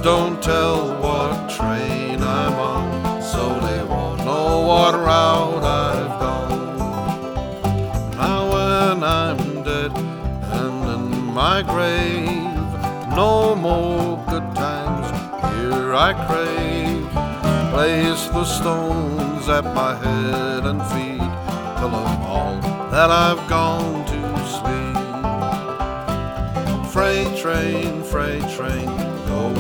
don't tell what train I'm on, so they won't know what route I've gone. Now when I'm dead and in my grave, no more good times here I crave. Place the stones at my head and feet, tell them all that I've gone to sleep. Freight train, go